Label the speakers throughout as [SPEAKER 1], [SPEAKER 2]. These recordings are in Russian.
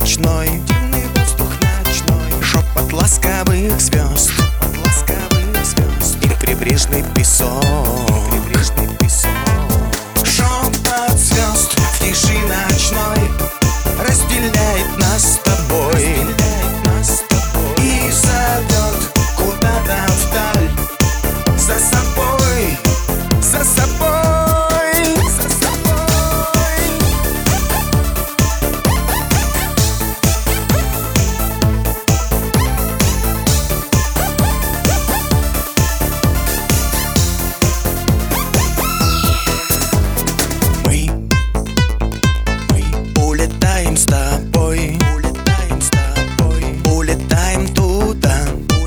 [SPEAKER 1] ночной, шепот ласковых звезд и прибрежный песок. Шепот звезд в тиши ночной разделяет нас с тобой и зовет куда-то вдаль, за собой, за собой, за собой. Мы улетаем с тобой, улетаем туда,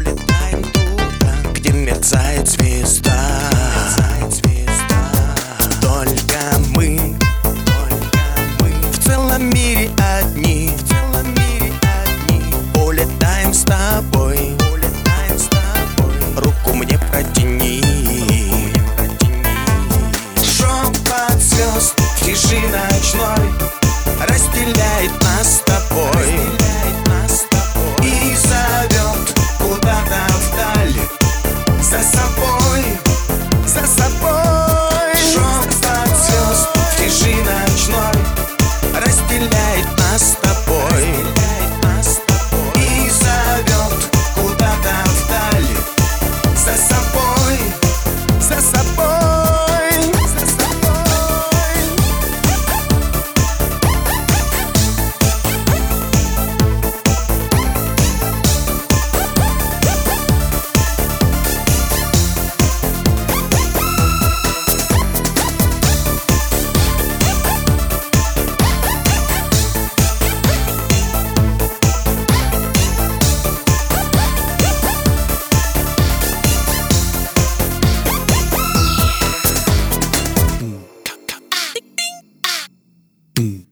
[SPEAKER 1] где мерцает звезда. Только мы в целом мире одни, улетаем с тобой, руку мне протяни. Шепот звезд в тиши ночной разделяет нас с тобой и зовет куда-то вдаль, за собой, за собой. Шепот звезд в тиши ночной разделяет нас с тобой и зовет куда-то вдаль, за собой, за собой, за собой. Mm.